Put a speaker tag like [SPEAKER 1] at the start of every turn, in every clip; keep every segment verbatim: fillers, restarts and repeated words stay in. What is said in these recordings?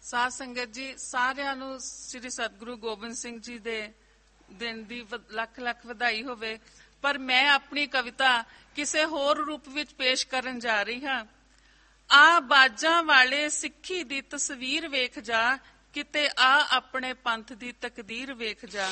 [SPEAKER 1] ਸਾਧ ਸੰਗਤ ਜੀ, ਸਾਰਿਆਂ ਨੂੰ ਸ੍ਰੀ ਸਤਿਗੁਰੂ ਗੋਬਿੰਦ ਸਿੰਘ ਜੀ ਦੇ ਦਿਨ ਦੀ ਲੱਖ ਲੱਖ ਵਧਾਈ ਹੋਵੇ। ਪਰ ਮੈਂ ਆਪਣੀ ਕਵਿਤਾ ਕਿਸੇ ਹੋਰ ਰੂਪ ਵਿੱਚ ਪੇਸ਼ ਕਰਨ ਜਾ ਰਹੀ ਹਾਂ। ਆ ਬਾਜਾਂ ਵਾਲੇ ਸਿੱਖੀ ਦੀ ਤਸਵੀਰ ਵੇਖ ਜਾ, ਕਿਤੇ ਆ ਆਪਣੇ ਪੰਥ ਦੀ ਤਕਦੀਰ ਵੇਖ ਜਾ।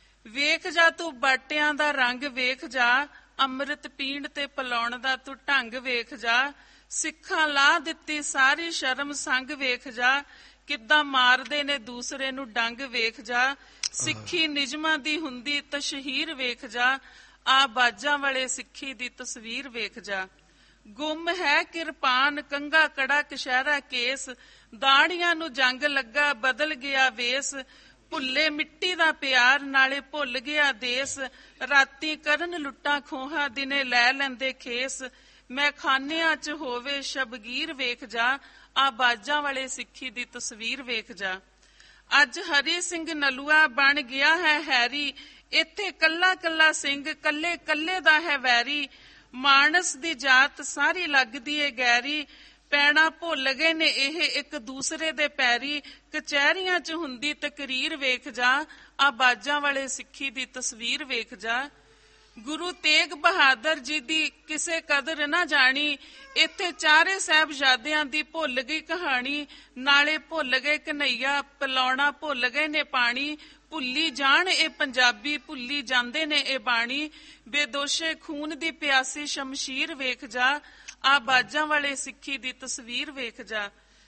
[SPEAKER 1] ਵੇਖ ਜਾ ਤੂੰ ਬਾਟਿਆਂ ਦਾ ਰੰਗ ਵੇਖ ਜਾ, ਅੰਮ੍ਰਿਤ ਪੀਣ ਤੇ ਪਿਲਾਉਣ ਦਾ ਤੂੰ ਢੰਗ ਵੇਖ ਜਾ। ਸਿੱਖਾਂ ਲਾ ਦਿੱਤੀ ਸਾਰੀ ਸ਼ਰਮ ਸੰਗ ਵੇਖ ਜਾ, ਕਿੱਦਾਂ ਮਾਰਦੇ ਨੇ ਦੂਸਰੇ ਨੂੰ ਡੰਗ ਵੇਖ ਜਾ। ਸਿੱਖੀ ਨਿਯਮਾਂ ਦੀ ਹੁੰਦੀ ਤਸ਼ਹੀਰ ਵੇਖ ਜਾ, ਆ ਬਾਜਾਂ ਵਾਲੇ ਸਿੱਖੀ ਦੀ ਤਸਵੀਰ ਵੇਖ ਜਾ। ਗੁੰਮ ਹੈ ਕਿਰਪਾਨ ਕੰਗਾ ਕੜਾ ਕਸ਼ਹਿਰਾ ਕੇਸ, ਦਾੜੀਆਂ ਨੂੰ ਜੰਗ ਲੱਗਾ ਬਦਲ ਗਿਆ ਵੇਸ। ਭੁੱਲੇ ਮਿੱਟੀ ਦਾ ਪਿਆਰ ਨਾਲੇ ਭੁੱਲ ਗਿਆ ਦੇਸ, ਰਾਤੀ ਕਰਨ ਲੁੱਟਾਂ ਖੋਹਾਂ ਦਿਨੇ ਲੈ ਲੈਂਦੇ ਖੇਸ। ਮੈਂ ਖਾਨਿਆਂ ਚ ਹੋਵੇ ਸ਼ਬਗੀਰ ਵੇਖ ਜਾ, ਆ ਬਾਜਾਂ ਵਾਲੇ ਸਿੱਖੀ ਦੀ ਤਸਵੀਰ ਵੇਖ ਜਾ। ਅੱਜ ਹਰੀ ਸਿੰਘ ਨਲੂਆ ਬਣ ਗਿਆ ਹੈ ਹੈਰੀ, ਇੱਥੇ ਕੱਲਾ ਕੱਲਾ ਸਿੰਘ ਕੱਲੇ ਕੱਲੇ ਦਾ ਹੈ ਵੈਰੀ। ਮਾਨਸ ਦੀ ਜਾਤ ਸਾਰੀ ਲੱਗਦੀ ਏ ਗੈਰੀ, ਪੈਣਾ ਭੁੱਲ ਗਏ ਨੇ ਇਹ ਇੱਕ ਦੂਸਰੇ ਦੇ ਪੈਰੀ। ਕਚਹਿਰੀਆਂ ਚ ਹੁੰਦੀ ਤਕਰੀਰ ਵੇਖ ਜਾ, ਆ ਬਾਜਾਂ ਵਾਲੇ ਸਿੱਖੀ ਦੀ ਤਸਵੀਰ ਵੇਖ ਜਾ। ਗੁਰੂ ਤੇਗ ਬਹਾਦਰ ਜੀ ਦੀ ਕਿਸੇ ਕਦਰ ਨਾ ਜਾਣੀ, ਇੱਥੇ ਚਾਰੇ ਸਾਹਿਬਜ਼ਾਦਿਆਂ ਦੀ ਭੁੱਲ ਗਈ ਕਹਾਣੀ। ਨਾਲੇ ਭੁੱਲ ਗਏ ਕਨ੍ਹਈਆ ਪਿਲਾਉਣਾ ਭੁੱਲ ਗਏ ਨੇ ਪਾਣੀ। ਭੁੱਲੀ ਜਾਣ ਇਹ ਪੰਜਾਬੀ ਭੁੱਲੀ ਜਾਂਦੇ ਨੇ ਇਹ ਬਾਣੀ। ਬੇਦੋਸ਼ੇ ਖੂਨ ਦੀ ਪਿਆਸੀ ਸ਼ਮਸ਼ੀਰ ਵੇਖ ਜਾ, ਆ ਬਾਜਾਂ ਵਾਲੇ ਸਿੱਖੀ ਦੀ ਤਸਵੀਰ ਵੇਖ ਜਾ।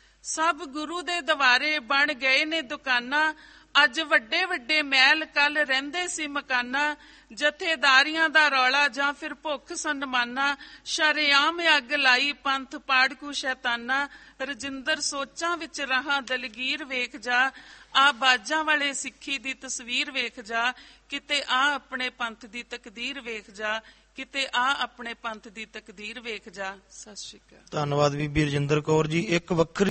[SPEAKER 1] ਸਭ ਗੁਰੂ ਦੇ ਦਵਾਰੇ ਬਣ ਗਏ ਨੇ ਦੁਕਾਨਾਂ, ਅੱਜ ਵੱਡੇ ਵੱਡੇ ਮਹਿਲ ਕੱਲ ਰਹਿੰਦੇ ਸੀ ਮਕਾਨਾਂ। ਜਥੇਦਾਰੀਆਂ ਦਾ ਰੌਲਾ ਜਾਂ ਫਿਰ ਭੁੱਖ ਸਨਮਾਨਾ, ਸ਼ਰੇਆਮ ਅੱਗ ਲਾਈ ਪੰਥ ਪਾੜਕੂ ਸ਼ੈਤਾਨਾ। ਰਜਿੰਦਰ ਸੋਚਾਂ ਵਿੱਚ ਰਹਾ ਦਲਗੀਰ ਵੇਖ ਜਾ, ਆ ਬਾਜਾਂ ਵਾਲੇ ਸਿੱਖੀ ਦੀ ਤਸਵੀਰ ਵੇਖ ਜਾ। ਕਿਤੇ ਆ ਆਪਣੇ ਪੰਥ ਦੀ ਤਕਦੀਰ ਵੇਖ ਜਾ, ਕਿਤੇ ਆ ਆਪਣੇ ਪੰਥ ਦੀ ਤਕਦੀਰ ਵੇਖ ਜਾ। ਸਤਿ ਸ਼੍ਰੀ ਅਕਾਲ।
[SPEAKER 2] ਧੰਨਵਾਦ ਬੀਬੀ ਰਜਿੰਦਰ ਕੌਰ ਜੀ। ਇੱਕ ਵੱਖਰੀ